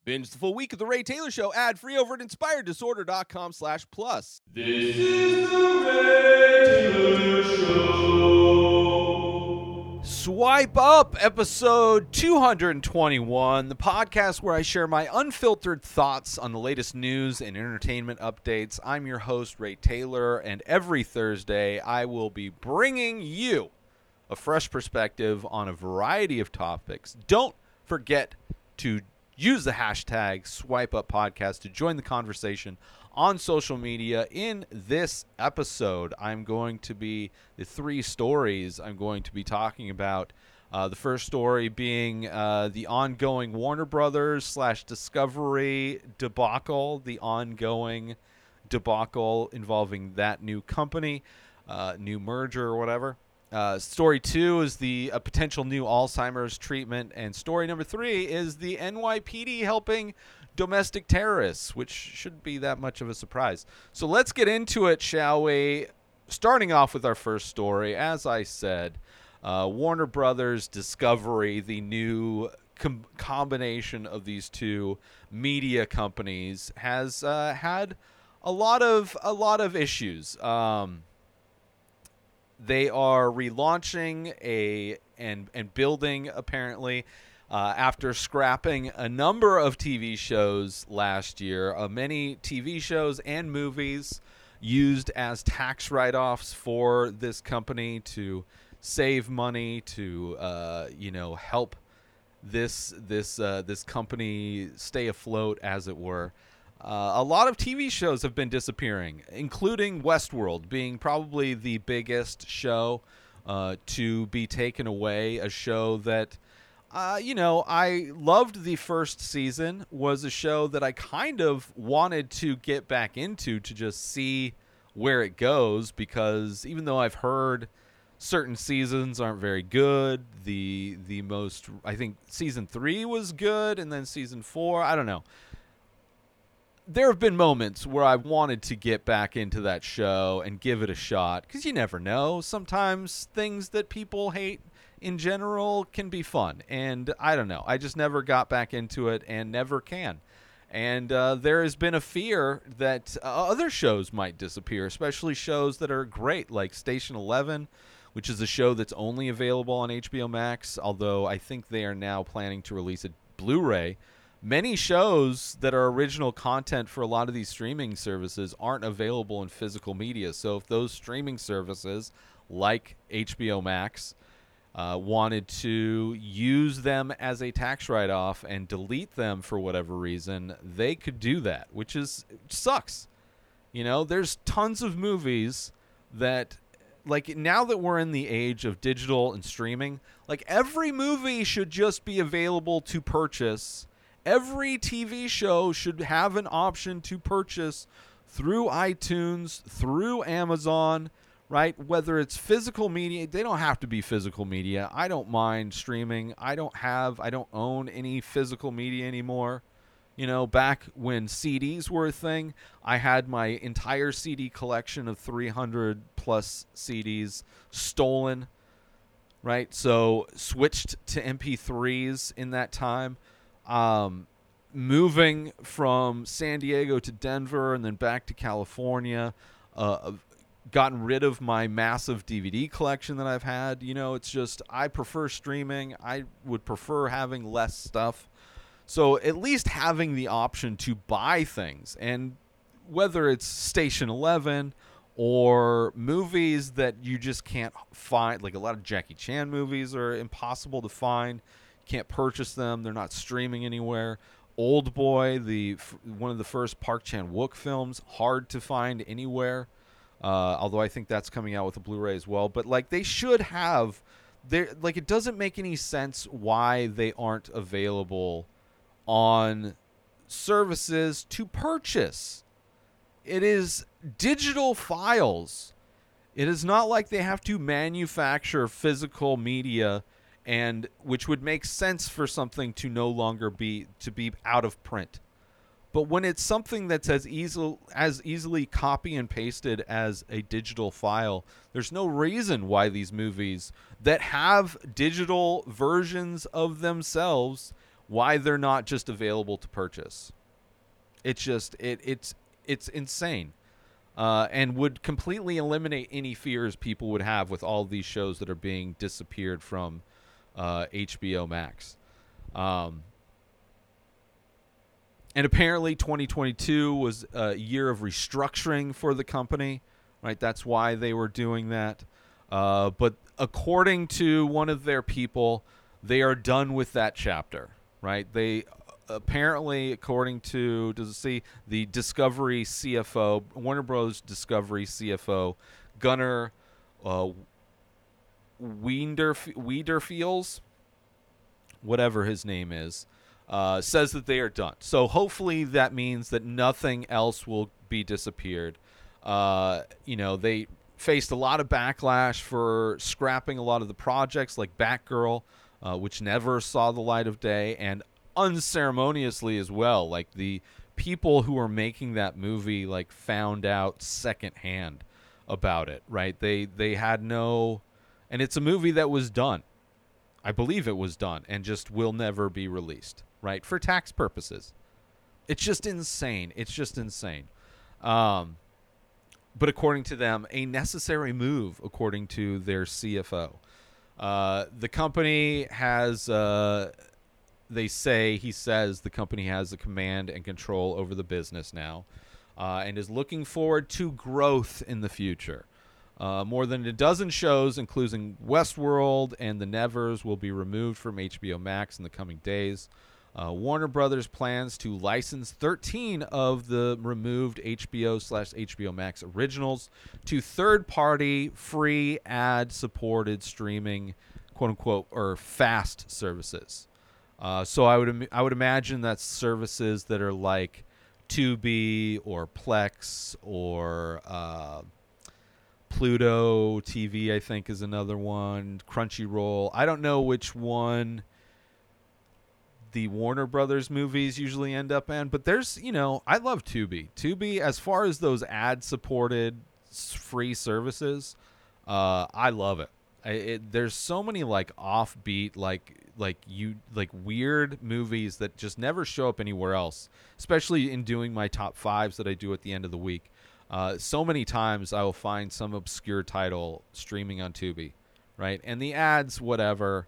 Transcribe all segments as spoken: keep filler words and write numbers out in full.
Binge the full week of The Ray Taylor Show ad-free over at inspireddisorder.com slash plus. This is The Ray Taylor Show. Swipe Up, episode two twenty-one, the podcast where I share my unfiltered thoughts on the latest news and entertainment updates. I'm your host, Ray Taylor, and every Thursday I will be bringing you a fresh perspective on a variety of topics. Don't forget to use the hashtag Swipe Up Podcast to join the conversation on social media. In this episode, I'm going to be the three stories I'm going to be talking about. Uh, the first story being uh, the ongoing Warner Brothers slash Discovery debacle, the ongoing debacle involving that new company, uh, new merger or whatever. Uh, story two is the a potential new Alzheimer's treatment, and story number three is the N Y P D helping domestic terrorists, which shouldn't be that much of a surprise. So let's get into it, shall we? Starting off with our first story, as I said, uh, Warner Brothers Discovery, the new com- combination of these two media companies, has uh, had a lot of a lot of issues. Um, They are relaunching a and and building apparently uh, after scrapping a number of T V shows last year. Uh, many T V shows and movies used as tax write-offs for this company to save money, to uh, you know help this this uh, this company stay afloat, as it were. Uh, a lot of T V shows have been disappearing, including Westworld being probably the biggest show uh, to be taken away. A show that, uh, you know, I loved the first season, was a show that I kind of wanted to get back into to just see where it goes, because even though I've heard certain seasons aren't very good, the the most, I think season three was good, and then season four, I don't know. There have been moments where I've wanted to get back into that show and give it a shot, because you never know. Sometimes things that people hate in general can be fun, and I don't know. I just never got back into it and never can. And uh, there has been a fear that uh, other shows might disappear, especially shows that are great, like Station Eleven, which is a show that's only available on H B O Max, although I think they are now planning to release a Blu-ray. Many shows that are original content for a lot of these streaming services aren't available in physical media. So if those streaming services, like H B O Max, uh, wanted to use them as a tax write-off and delete them for whatever reason, they could do that, which is sucks. You know, there's tons of movies that, like, now that we're in the age of digital and streaming, like, every movie should just be available to purchase. Every T V show should have an option to purchase through iTunes, through Amazon, right? Whether it's physical media, they don't have to be physical media. I don't mind streaming. I don't have, I don't own any physical media anymore. You know, back when C Ds were a thing, I had my entire C D collection of three hundred plus C Ds stolen, right? So switched to M P threes in that time. Um, moving from San Diego to Denver and then back to California, uh, I've gotten rid of my massive D V D collection that I've had. You know, it's just, I prefer streaming. I would prefer having less stuff. So at least having the option to buy things, and whether it's Station Eleven or movies that you just can't find, like a lot of Jackie Chan movies are impossible to find. Can't purchase them. They're not streaming anywhere. Old Boy, the one of the first Park Chan-wook films, hard to find anywhere. Uh, although I think that's coming out with a Blu-ray as well. But like, they should have, like, it doesn't make any sense why they aren't available on services to purchase. It is digital files. It is not like they have to manufacture physical media, and which would make sense for something to no longer be to be out of print. But when it's something that's as easy as easily copy and pasted as a digital file, there's no reason why these movies that have digital versions of themselves, why they're not just available to purchase. It's just it it's it's insane. Uh, and would completely eliminate any fears people would have with all these shows that are being disappeared from uh, H B O Max. Um, and apparently twenty twenty-two was a year of restructuring for the company, right? That's why they were doing that. Uh, but according to one of their people, they are done with that chapter, right? They apparently, according to, does it see, the Discovery C F O, Warner Bros. Discovery C F O, Gunnar uh, Wiederf- Wiederfields, whatever his name is, uh, says that they are done. So hopefully that means that nothing else will be disappeared. Uh, you know, they faced a lot of backlash for scrapping a lot of the projects like Batgirl, uh, which never saw the light of day, and unceremoniously as well. Like, the people who were making that movie like found out secondhand about it, right? They they had no, and it's a movie that was done. I believe it was done and just will never be released, right? For tax purposes. It's just insane. It's just insane. Um, but according to them, a necessary move, according to their C F O. Uh, the company has, uh, they say, he says the company has the command and control over the business now, uh, and is looking forward to growth in the future. Uh, more than a dozen shows, including Westworld and The Nevers, will be removed from H B O Max in the coming days. Uh, Warner Brothers plans to license thirteen of the removed H B O slash H B O Max originals to third-party, free, ad-supported streaming, quote-unquote, or FAST services. Uh, so I would im- I would imagine that's services that are like Tubi or Plex or uh, Pluto T V, I think, is another one. Crunchyroll. I don't know which one the Warner Brothers movies usually end up in, but there's, you know, I love Tubi. Tubi, as far as those ad-supported free services, uh, I love it. I, it. There's so many like offbeat, like like you like weird movies that just never show up anywhere else. Especially in doing my top fives that I do at the end of the week. Uh, so many times I will find some obscure title streaming on Tubi, right? And the ads, whatever.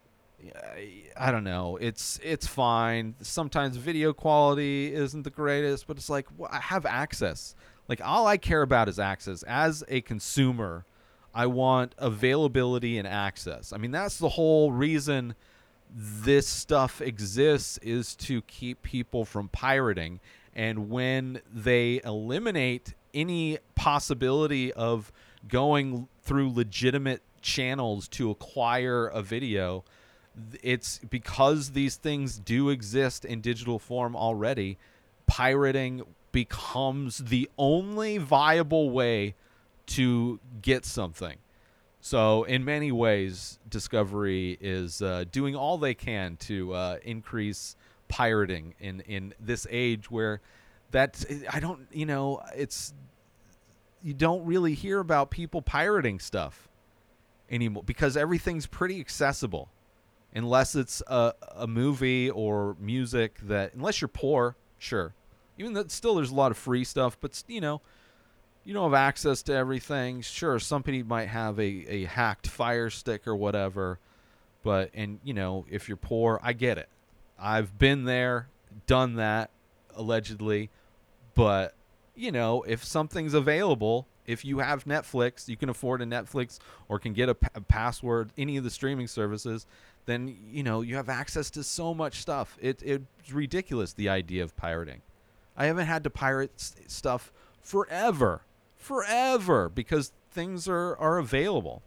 I don't know. It's it's fine. Sometimes video quality isn't the greatest, but it's like, well, I have access. Like, all I care about is access. As a consumer, I want availability and access. I mean, that's the whole reason this stuff exists, is to keep people from pirating. And when they eliminate any possibility of going through legitimate channels to acquire a video, it's because these things do exist in digital form already. Pirating becomes the only viable way to get something. So in many ways, Discovery is uh, doing all they can to uh, increase pirating in, in this age where that, I don't, you know, it's, you don't really hear about people pirating stuff anymore because everything's pretty accessible. Unless it's a, a movie or music that, unless you're poor, sure. Even that, still there's a lot of free stuff, but, you know, you don't have access to everything. Sure, somebody might have a, a hacked Fire Stick or whatever, but, and, you know, if you're poor, I get it. I've been there, done that, allegedly, but, you know, if something's available, if you have Netflix, you can afford a Netflix or can get a, p- a password, any of the streaming services, then, you know, you have access to so much stuff. It It's ridiculous, the idea of pirating. I haven't had to pirate s- stuff forever, forever, because things are, are available.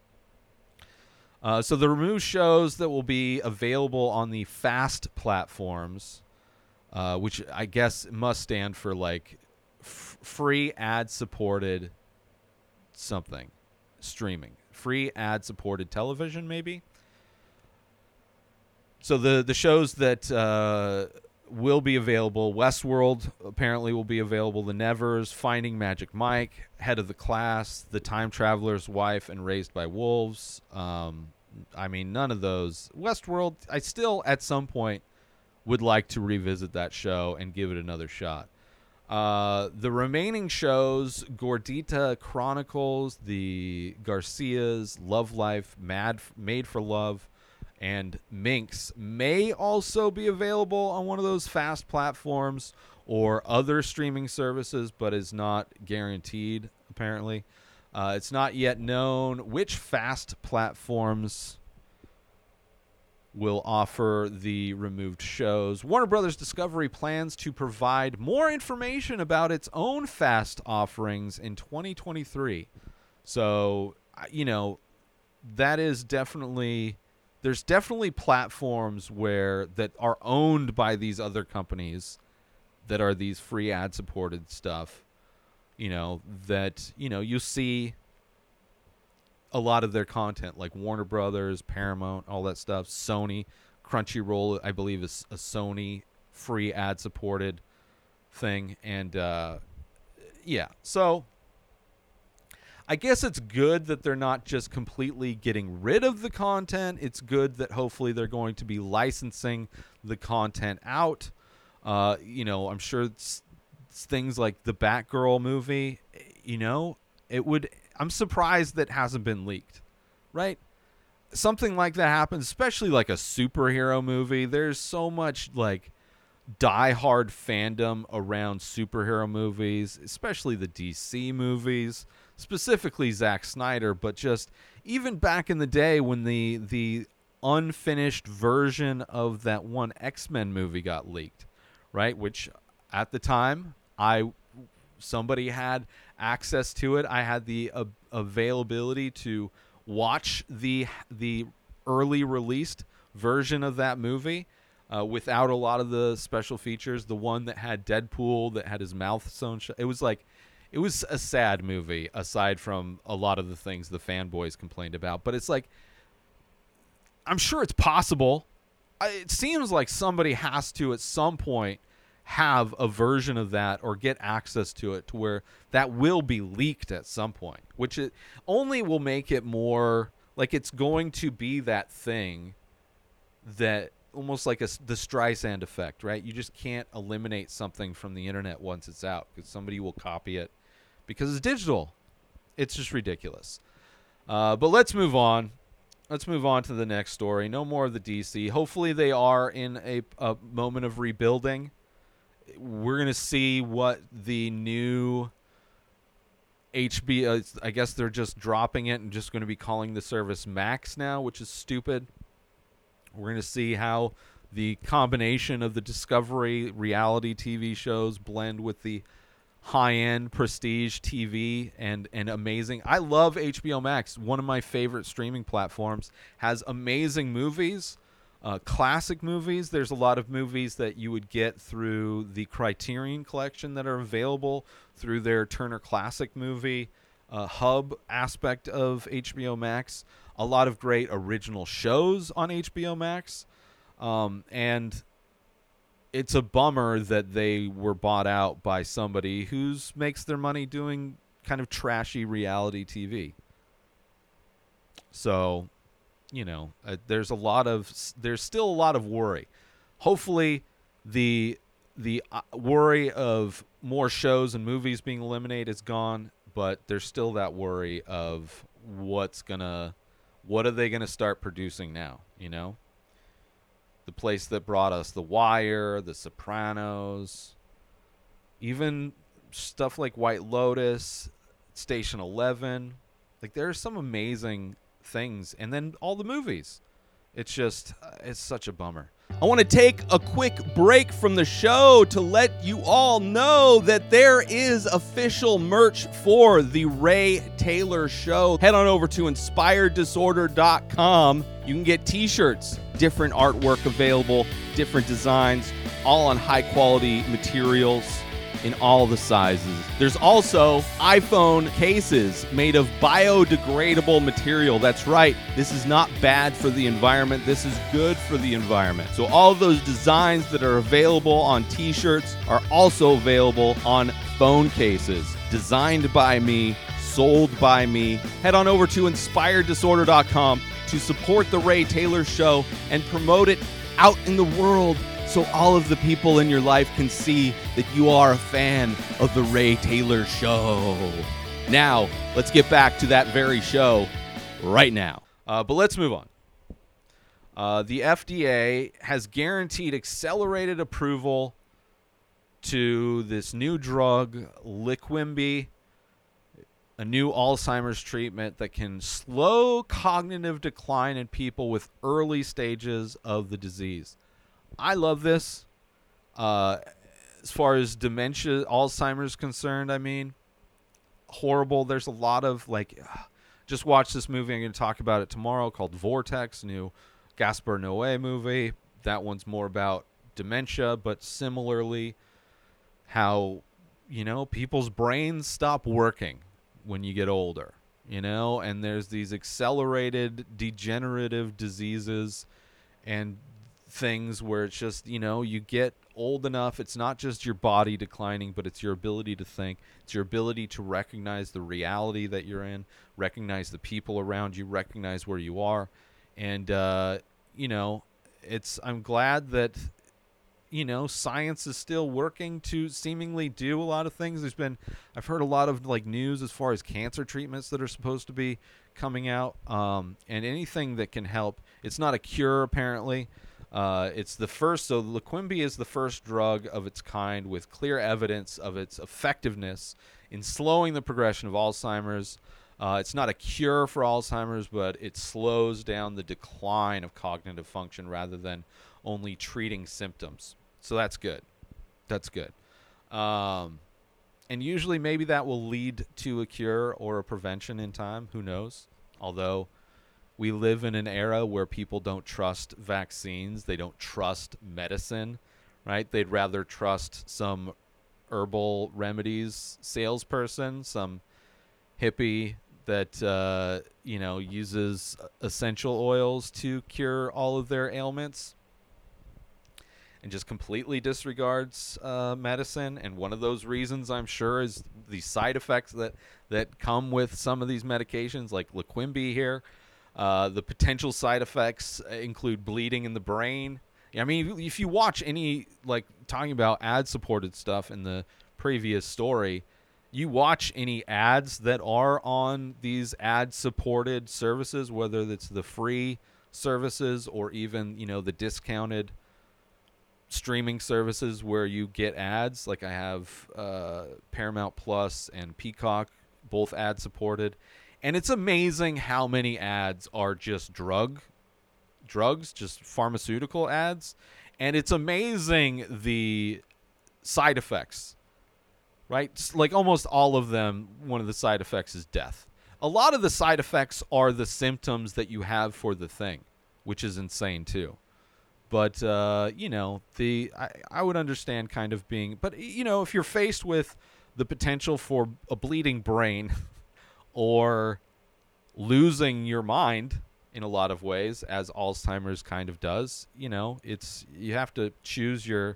Uh, so the removed shows that will be available on the FAST platforms, uh, which I guess must stand for like f- free ad-supported something, streaming. Free ad-supported television, maybe? So the, the shows that uh, will be available, Westworld apparently will be available, The Nevers, Finding Magic Mike, Head of the Class, The Time Traveler's Wife, and Raised by Wolves. Um, I mean, none of those. Westworld, I still, at some point, would like to revisit that show and give it another shot. Uh, the remaining shows, Gordita Chronicles, the Garcias, Love Life, Mad Made for Love, and Minx, may also be available on one of those fast platforms or other streaming services, but is not guaranteed, apparently. Uh, it's not yet known which fast platforms will offer the removed shows. Warner Brothers Discovery plans to provide more information about its own fast offerings in twenty twenty-three. So, you know, that is definitely, there's definitely platforms where that are owned by these other companies that are these free ad-supported stuff, you know, that, you know, you see a lot of their content, like Warner Brothers, Paramount, all that stuff. Sony, Crunchyroll, I believe, is a Sony free ad-supported thing. And, uh, yeah, so I guess it's good that they're not just completely getting rid of the content. It's good that hopefully they're going to be licensing the content out. Uh, you know, I'm sure it's, it's things like the Batgirl movie, you know, it would... I'm surprised that hasn't been leaked, right? Something like that happens, especially like a superhero movie. There's so much like diehard fandom around superhero movies, especially the D C movies, specifically Zack Snyder, but just even back in the day when the the unfinished version of that one X-Men movie got leaked, right? Which at the time I somebody had access to it. I had the uh, availability to watch the the early released version of that movie uh, without a lot of the special features. The one that had Deadpool, that had his mouth sewn shut. It was like, it was a sad movie aside from a lot of the things the fanboys complained about. But it's like, I'm sure it's possible. I, it seems like somebody has to at some point have a version of that or get access to it to where that will be leaked at some point, which it only will make it more like it's going to be that thing that almost like a, the Streisand effect, right? You just can't eliminate something from the internet once it's out because somebody will copy it because it's digital. It's just ridiculous. Uh, but let's move on. Let's move on to the next story. No more of the D C. Hopefully they are in a, a moment of rebuilding. We're going to see what the new H B O, I guess they're just dropping it and just going to be calling the service Max now, which is stupid. We're going to see how the combination of the Discovery reality T V shows blend with the high-end prestige T V and, and amazing. I love H B O Max. One of my favorite streaming platforms. Has amazing movies. Uh, classic movies. There's a lot of movies that you would get through the Criterion Collection that are available through their Turner Classic Movie uh, hub aspect of H B O Max. A lot of great original shows on H B O Max. Um, and it's a bummer that they were bought out by somebody who makes their money doing kind of trashy reality T V. So... You know, uh, there's a lot of there's still a lot of worry. Hopefully, the the uh, worry of more shows and movies being eliminated is gone, but there's still that worry of what's gonna, what are they gonna start producing now? You know, the place that brought us The Wire, The Sopranos, even stuff like White Lotus, Station Eleven. Like there's some amazing things, and then all the movies. It's just uh, it's such a bummer. I want to take a quick break from the show to let you all know that there is official merch for the Ray Taylor Show. Head on over to inspired disorder dot com. You can get t-shirts, different artwork available, different designs, all on high quality materials in all the sizes. There's also iPhone cases made of biodegradable material. That's right. This is not bad for the environment. This is good for the environment. So all of those designs that are available on t-shirts are also available on phone cases. Designed by me, sold by me. Head on over to inspired disorder dot com to support the Ray Taylor Show and promote it out in the world so all of the people in your life can see that you are a fan of the Ray Taylor Show. Now, let's get back to that very show right now. Uh, but let's move on. Uh, the F D A has guaranteed accelerated approval to this new drug, Leqembi, a new Alzheimer's treatment that can slow cognitive decline in people with early stages of the disease. I love this. Uh, as far as dementia, Alzheimer's concerned, I mean, horrible. There's a lot of, like, uh, just watch this movie. I'm going to talk about it tomorrow, called Vortex, new Gaspar Noé movie. That one's more about dementia, but similarly, how, you know, people's brains stop working when you get older, you know, and there's these accelerated degenerative diseases and things where it's just, you know, you get old enough. It's not just your body declining, but it's your ability to think. It's your ability to recognize the reality that you're in, recognize the people around you, recognize where you are. And, uh, you know, it's, I'm glad that, you know, science is still working to seemingly do a lot of things. There's been, I've heard a lot of like news as far as cancer treatments that are supposed to be coming out, um, and anything that can help. It's not a cure, apparently. Uh, it's the first, so Leqembi is the first drug of its kind with clear evidence of its effectiveness in slowing the progression of Alzheimer's. Uh, it's not a cure for Alzheimer's, but it slows down the decline of cognitive function rather than only treating symptoms. So that's good. That's good. Um, and usually maybe that will lead to a cure or a prevention in time. Who knows? Although we live in an era where people don't trust vaccines. They don't trust medicine, right? They'd rather trust some herbal remedies salesperson, some hippie that, uh, you know, uses essential oils to cure all of their ailments, and just completely disregards uh, medicine. And one of those reasons, I'm sure, is the side effects that, that come with some of these medications, like Leqembi here. Uh, the potential side effects include bleeding in the brain. I mean, if you watch any, like, talking about ad-supported stuff in the previous story, you watch any ads that are on these ad-supported services, whether it's the free services or even, you know, the discounted streaming services where you get ads. Like I have uh, Paramount Plus and Peacock, both ad supported, and it's amazing how many ads are just drug drugs, just pharmaceutical ads, and it's amazing the side effects, right? Like almost all of them, one of the side effects is death. A lot of the side effects are the symptoms that you have for the thing, which is insane too. But, uh, you know, the I, I would understand kind of being... But, you know, if you're faced with the potential for a bleeding brain or losing your mind in a lot of ways, as Alzheimer's kind of does, you know, it's you have to choose your...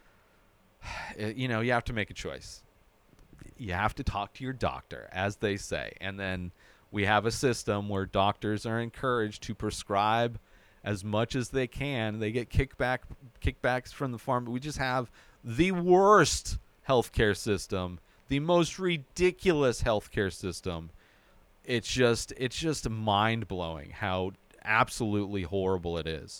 You know, you have to make a choice. You have to talk to your doctor, as they say. And then we have a system where doctors are encouraged to prescribe as much as they can. They get kickback kickbacks from the farm. We just have the worst healthcare system, the most ridiculous healthcare system. It's just it's just mind-blowing how absolutely horrible it is.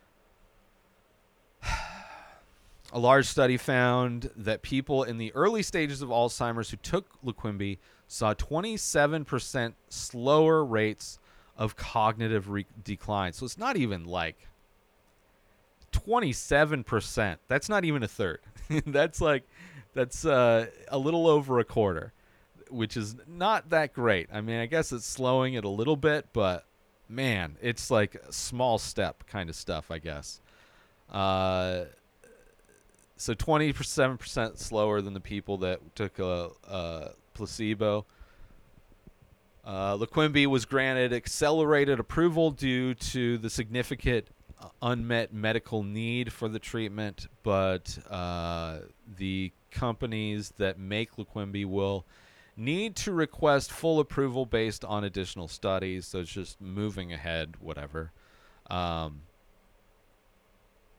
A large study found that people in the early stages of Alzheimer's who took Leqembi saw twenty-seven percent slower rates of cognitive re- decline. So it's not even like twenty-seven percent. That's not even a third. That's like, that's uh, a little over a quarter, which is not that great. I mean, I guess it's slowing it a little bit, but man, it's like a small step kind of stuff, I guess. Uh, so twenty-seven percent slower than the people that took a, a placebo. Uh, Leqembi was granted accelerated approval due to the significant uh, unmet medical need for the treatment, but uh, the companies that make Leqembi will need to request full approval based on additional studies, so it's just moving ahead, whatever. Um,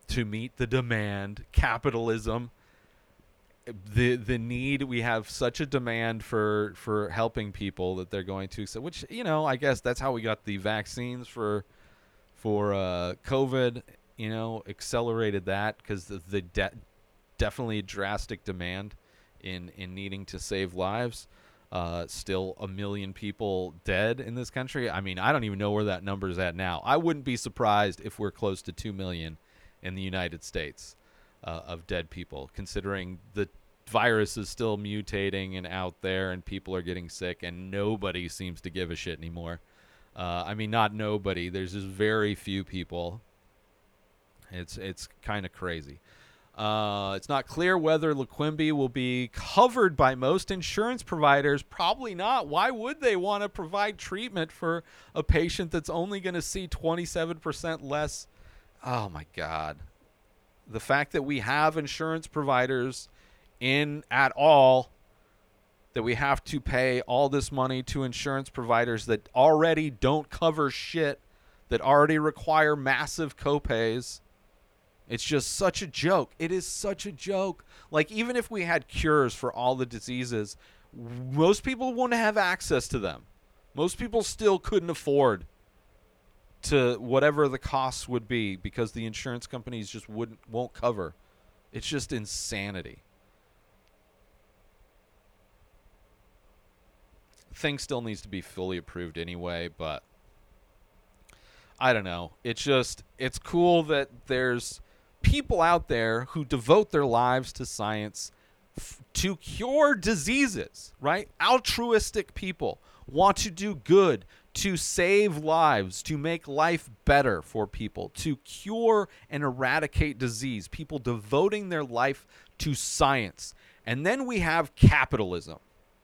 to meet the demand, capitalism, the the need. We have such a demand for for helping people that they're going to. So, which, you know, I guess that's how we got the vaccines for for uh, COVID. You know, accelerated that because the, the de- definitely drastic demand in in needing to save lives. Uh, still a million people dead in this country. I mean, I don't even know where that number's at now. I wouldn't be surprised if we're close to two million in the United States uh, of dead people, considering the virus is still mutating and out there and people are getting sick and nobody seems to give a shit anymore. Uh, I mean, not nobody. There's just very few people. It's, it's kind of crazy. Uh, it's not clear whether Leqembi will be covered by most insurance providers. Probably not. Why would they want to provide treatment for a patient that's only going to see twenty-seven percent less? Oh, my God. The fact that we have insurance providers in at all, that we have to pay all this money to insurance providers that already don't cover shit, that already require massive copays. It's just such a joke. It is such a joke. Like, even if we had cures for all the diseases, most people wouldn't have access to them. Most people still couldn't afford to whatever the costs would be because the insurance companies just wouldn't won't cover. It's just insanity. Thing still needs to be fully approved anyway, but I don't know. It's just, it's cool that there's people out there who devote their lives to science f- to cure diseases, right? Altruistic people want to do good, to save lives, to make life better for people, to cure and eradicate disease, people devoting their life to science. And then we have capitalism,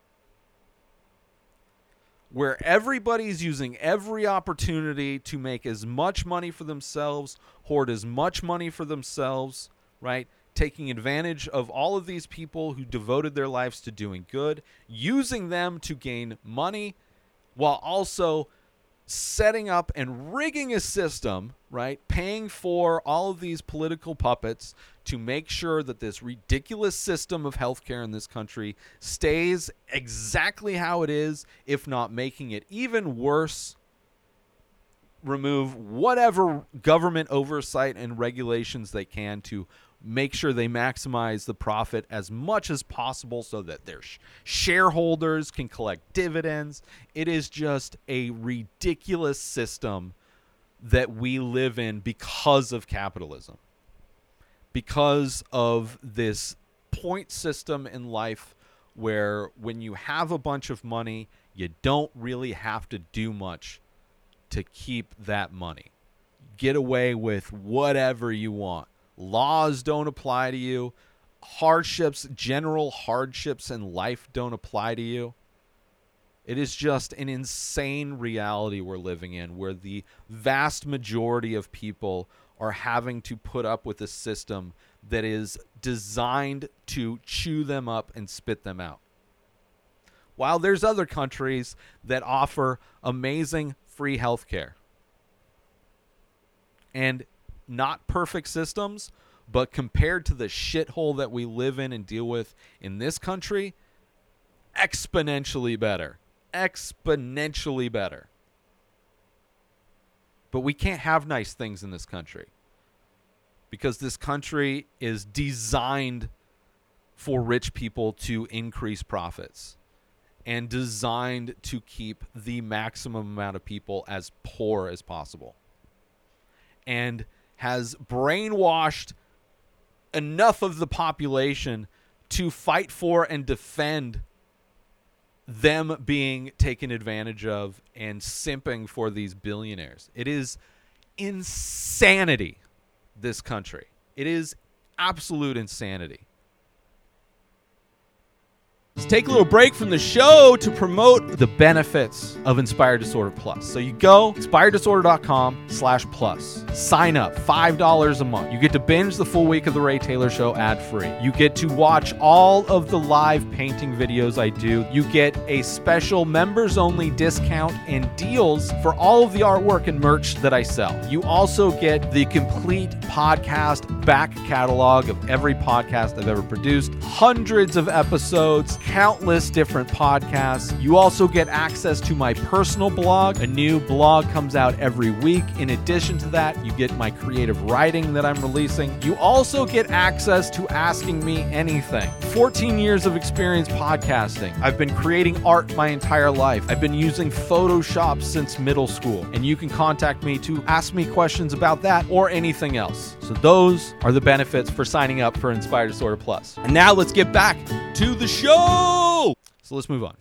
where everybody's using every opportunity to make as much money for themselves, hoard as much money for themselves, right? Taking advantage of all of these people who devoted their lives to doing good, using them to gain money, while also setting up and rigging a system, right? Paying for all of these political puppets to make sure that this ridiculous system of healthcare in this country stays exactly how it is, if not making it even worse. Remove whatever government oversight and regulations they can to make sure they maximize the profit as much as possible so that their sh- shareholders can collect dividends. It is just a ridiculous system that we live in because of capitalism, because of this point system in life where when you have a bunch of money, you don't really have to do much to keep that money. Get away with whatever you want. Laws don't apply to you. Hardships, general hardships in life don't apply to you. It is just an insane reality we're living in, where the vast majority of people are having to put up with a system that is designed to chew them up and spit them out. While there's other countries that offer amazing free healthcare. And not perfect systems, but compared to the shithole that we live in and deal with in this country, exponentially better. Exponentially better. But we can't have nice things in this country, because this country is designed for rich people to increase profits and designed to keep the maximum amount of people as poor as possible, and has brainwashed enough of the population to fight for and defend them being taken advantage of and simping for these billionaires. It is insanity, this country. It is absolute insanity. Let's take a little break from the show to promote the benefits of Inspired Disorder Plus. So you go inspireddisorder.com slash plus. Sign up, five dollars a month. You get to binge the full week of The Ray Taylor Show ad-free. You get to watch all of the live painting videos I do. You get a special members-only discount and deals for all of the artwork and merch that I sell. You also get the complete podcast back catalog of every podcast I've ever produced, hundreds of episodes, countless different podcasts. You also get access to my personal blog. A new blog comes out every week. In addition to that, you get my creative writing that I'm releasing. You also get access to Asking Me Anything. fourteen years of experience podcasting. I've been creating art my entire life. I've been using Photoshop since middle school, and you can contact me to ask me questions about that or anything else. So those are the benefits for signing up for Inspired Disorder Plus. And now let's get back to the show. So let's move on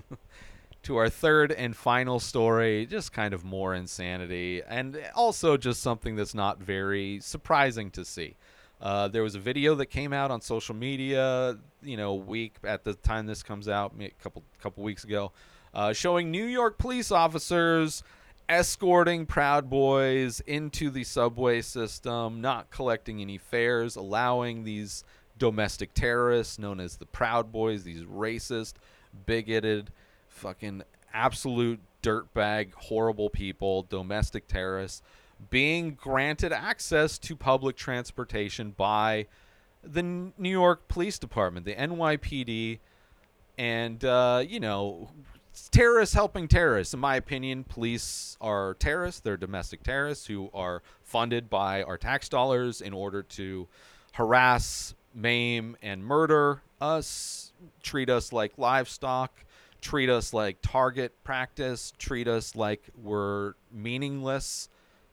to our third and final story, just kind of more insanity, and also just something that's not very surprising to see. Uh, there was a video that came out on social media, you know, a week at the time this comes out, a couple couple weeks ago, uh, showing New York police officers escorting Proud Boys into the subway system, not collecting any fares, allowing these domestic terrorists known as the Proud Boys, these racist, bigoted, fucking absolute dirtbag, horrible people, domestic terrorists, being granted access to public transportation by the New York Police Department, the N Y P D, and, uh, you know, terrorists helping terrorists. In my opinion, police are terrorists. They're domestic terrorists who are funded by our tax dollars in order to harass, maim, and murder us, treat us like livestock, treat us like target practice, treat us like we're meaningless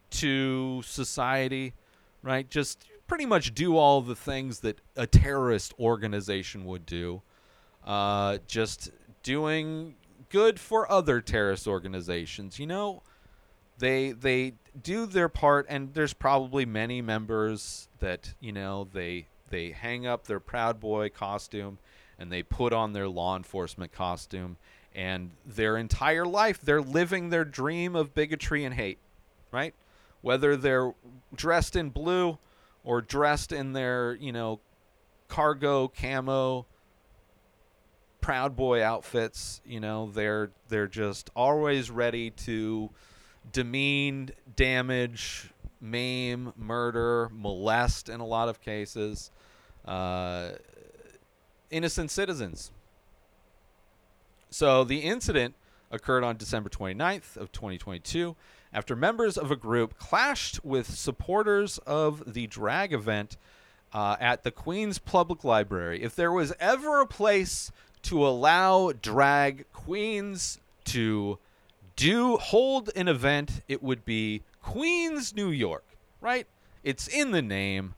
to society, right? Just pretty much do all the things that a terrorist organization would do. Uh, just doing good for other terrorist organizations. You know, they they do their part, and there's probably many members that, you know, they they hang up their Proud Boy costume and they put on their law enforcement costume, and their entire life they're living their dream of bigotry and hate, right? Whether they're dressed in blue or dressed in their, you know, cargo camo Proud Boy outfits, you know, they're they're just always ready to demean, damage, maim, murder, molest in a lot of cases, uh, innocent citizens. So the incident occurred on December twenty-ninth of twenty twenty-two after members of a group clashed with supporters of the drag event uh, at the Queens Public Library. If there was ever a place to allow drag queens to do hold an event, it would be Queens, New York, right? It's in the name.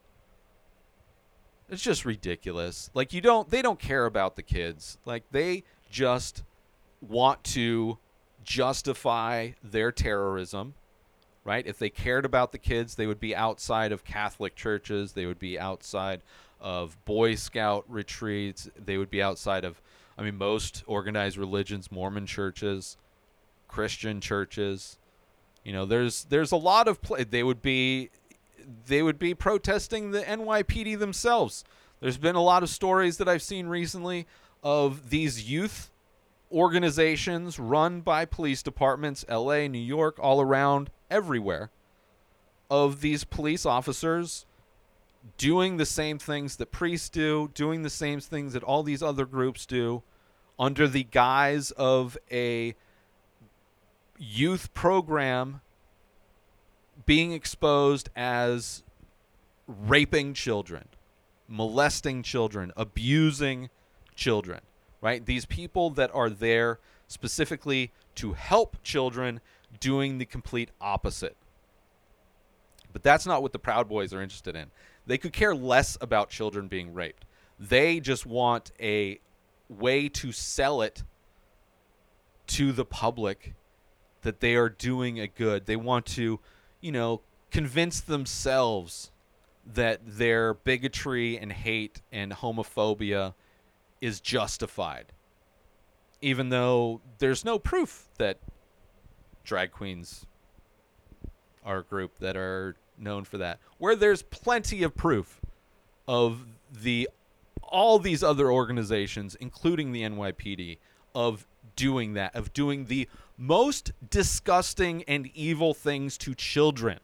It's just ridiculous. Like, you don't, they don't care about the kids. Like, they just want to justify their terrorism, right? If they cared about the kids, they would be outside of Catholic churches. They would be outside of Boy Scout retreats. They would be outside of, I mean, most organized religions, Mormon churches, Christian churches. You know, there's there's a lot of play. They would be they would be protesting the N Y P D themselves. There's been a lot of stories that I've seen recently of these youth organizations run by police departments, L A, New York, all around, everywhere, of these police officers doing the same things that priests do, doing the same things that all these other groups do, under the guise of a youth program being exposed as raping children, molesting children, abusing children, right? These people that are there specifically to help children doing the complete opposite. But that's not what the Proud Boys are interested in. They could care less about children being raped. They just want a way to sell it to the public that they are doing a good. They want to, you know, convince themselves that their bigotry and hate and homophobia is justified, even though there's no proof that drag queens are a group that are known for that. Where there's plenty of proof of the all these other organizations, including the N Y P D, of doing that, of doing the most disgusting and evil things to children.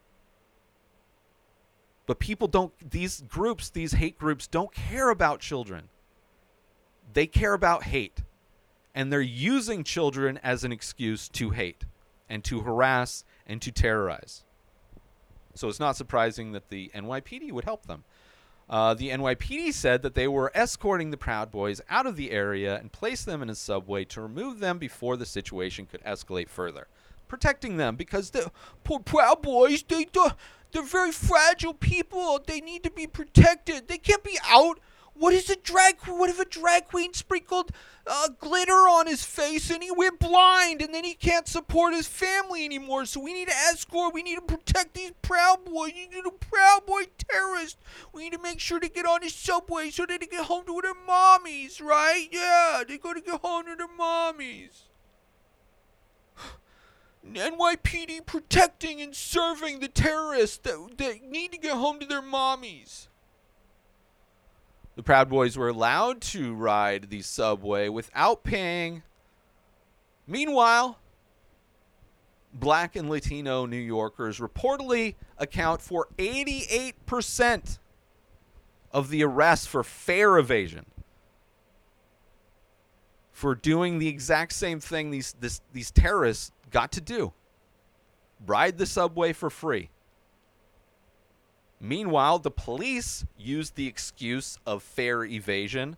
But people don't, these groups, these hate groups don't care about children. They care about hate. And they're using children as an excuse to hate and to harass and to terrorize. So it's not surprising that the N Y P D would help them. Uh, the N Y P D said that they were escorting the Proud Boys out of the area and placed them in a subway to remove them before the situation could escalate further. Protecting them because the poor Proud Boys, they, they're very fragile people. They need to be protected. They can't be out. What is a drag? What if a drag queen sprinkled uh, glitter on his face and he went blind and then he can't support his family anymore? So we need to escort. We need to protect these Proud Boys. You need a Proud Boy terrorist. We need to make sure they get on the subway so that they get home to their mommies, right? Yeah, they got to get home to their mommies. N Y P D protecting and serving the terrorists that, that need to get home to their mommies. The Proud Boys were allowed to ride the subway without paying. Meanwhile, Black and Latino New Yorkers reportedly account for eighty-eight percent of the arrests for fare evasion, for doing the exact same thing these this, these terrorists got to do. Ride the subway for free. Meanwhile, the police used the excuse of fare evasion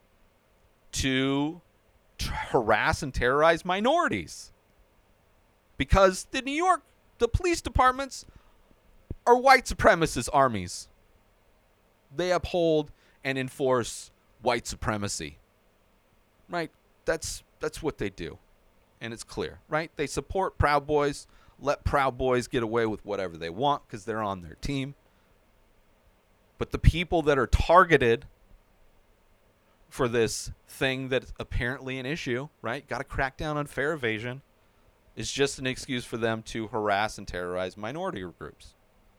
to t- harass and terrorize minorities. Because the New York, the police departments are white supremacist armies. They uphold and enforce white supremacy. Right? That's that's what they do. And it's clear, right? They support Proud Boys, let Proud Boys get away with whatever they want because they're on their team. But the people that are targeted for this thing that's apparently an issue, right? Got to crack down on fare evasion, is just an excuse for them to harass and terrorize minority groups.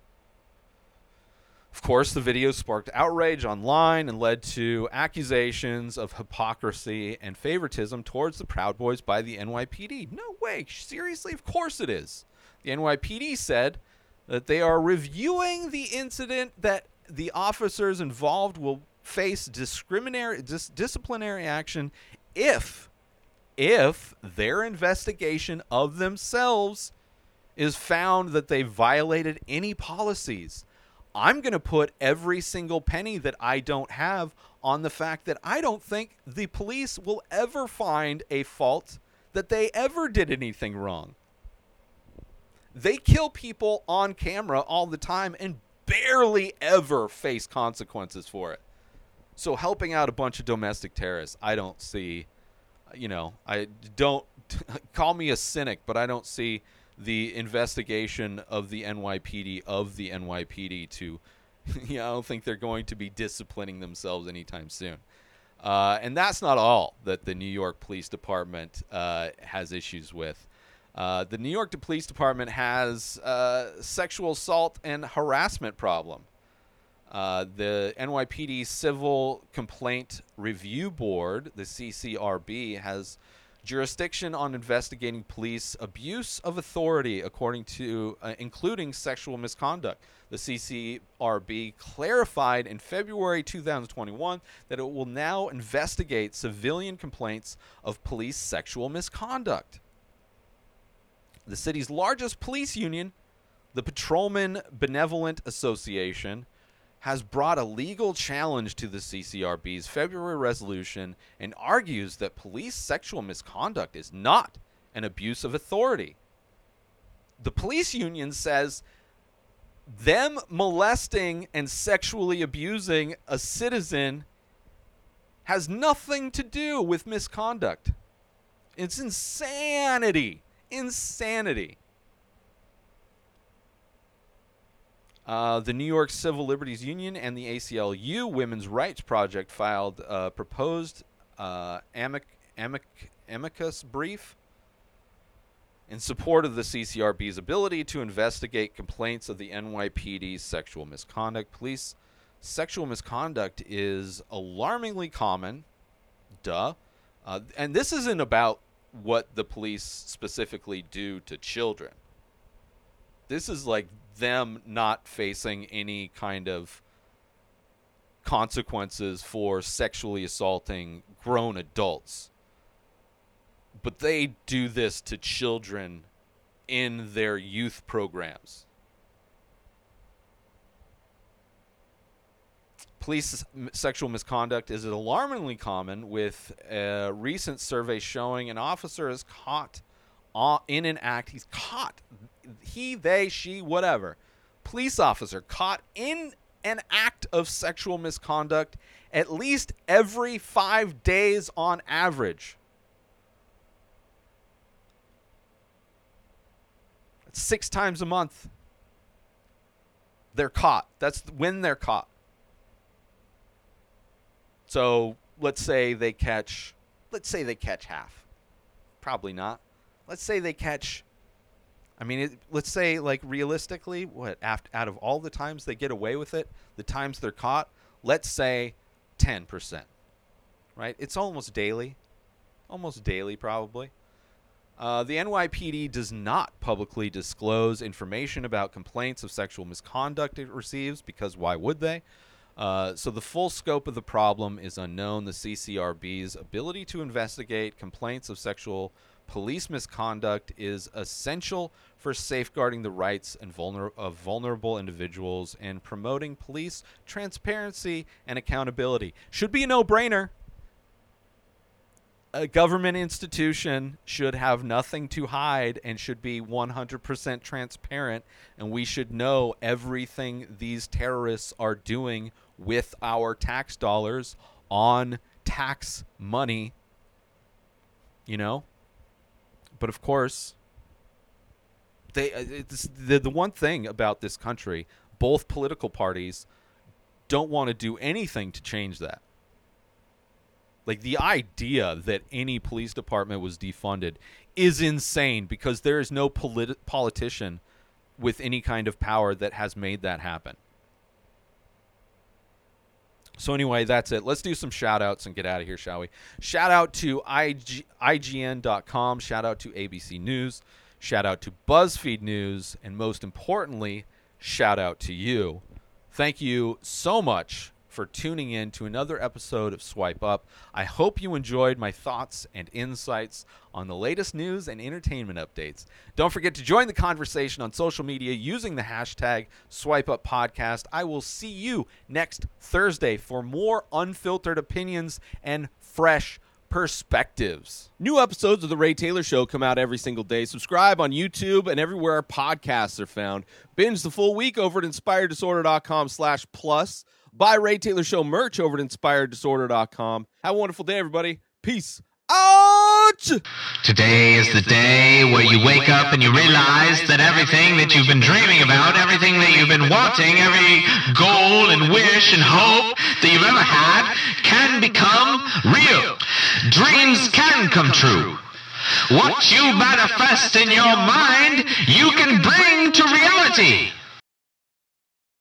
Of course, the video sparked outrage online and led to accusations of hypocrisy and favoritism towards the Proud Boys by the N Y P D. No way. Seriously? Of course it is. The N Y P D said that they are reviewing the incident, that the officers involved will face discriminatory dis- disciplinary action if if their investigation of themselves is found that they violated any policies. I'm going to put every single penny that I don't have on the fact that I don't think the police will ever find a fault, that they ever did anything wrong. They kill people on camera all the time and barely ever face consequences for it. So helping out a bunch of domestic terrorists, I don't see, you know, I don't, call me a cynic, but I don't see the investigation of the N Y P D of the N Y P D to, you know, I don't think they're going to be disciplining themselves anytime soon. Uh, and that's not all that the New York Police Department uh, has issues with. Uh, the New York Police Department has a sexual assault and harassment problem. Uh, the N Y P D Civil Complaint Review Board, the C C R B, has jurisdiction on investigating police abuse of authority, according to, uh, including sexual misconduct. The C C R B clarified in February two thousand twenty-one that it will now investigate civilian complaints of police sexual misconduct. The city's largest police union, the Patrolmen Benevolent Association, has brought a legal challenge to the C C R B's February resolution and argues that police sexual misconduct is not an abuse of authority. The police union says them molesting and sexually abusing a citizen has nothing to do with misconduct. It's insanity. Insanity. Uh, the New York Civil Liberties Union and the A C L U Women's Rights Project filed uh, proposed uh, amic- amic- amicus brief in support of the C C R B's ability to investigate complaints of the N Y P D's sexual misconduct. Police sexual misconduct is alarmingly common. Duh. Uh, and this isn't about what the police specifically do to children. This is like them not facing any kind of consequences for sexually assaulting grown adults. But they do this to children in their youth programs. Police sexual misconduct is alarmingly common, with a recent survey showing an officer is caught in an act. He's caught. He, they, she, whatever. Police officer caught in an act of sexual misconduct at least every five days on average. That's six times a month. They're caught. That's when they're caught. So let's say they catch, let's say they catch half. Probably not. Let's say they catch, I mean, it, let's say, like, realistically, what, after, out of all the times they get away with it, the times they're caught, let's say ten percent, right? It's almost daily, almost daily probably. Uh, the N Y P D does not publicly disclose information about complaints of sexual misconduct it receives, because why would they? Uh, so the full scope of the problem is unknown. The C C R B's ability to investigate complaints of sexual police misconduct is essential for safeguarding the rights and vulner- of vulnerable individuals and promoting police transparency and accountability. Should be a no-brainer. A government institution should have nothing to hide and should be one hundred percent transparent, and we should know everything these terrorists are doing with our tax dollars on tax money, you know? But of course, they it's the, the one thing about this country, both political parties don't want to do anything to change that. Like, the idea that any police department was defunded is insane, because there is no politi- politician with any kind of power that has made that happen. So anyway, that's it. Let's do some shout-outs and get out of here, shall we? Shout out to I G- I G N dot com. Shout out to A B C News. Shout out to BuzzFeed News. And most importantly, shout out to you. Thank you so much for tuning in to another episode of Swipe Up. I hope you enjoyed my thoughts and insights on the latest news and entertainment updates. Don't forget to join the conversation on social media using the hashtag Swipe Up Podcast. I will see you next Thursday for more unfiltered opinions and fresh perspectives. New episodes of The Ray Taylor Show come out every single day. Subscribe on YouTube and everywhere our podcasts are found. Binge the full week over at inspired disorder dot com slash plus. Buy Ray Taylor Show merch over at inspired disorder dot com. Have a wonderful day, everybody. Peace out! Today is the day where you wake up and you realize that everything that you've been dreaming about, everything that you've been wanting, every goal and wish and hope that you've ever had can become real. Dreams can come true. What you manifest in your mind, you can bring to reality.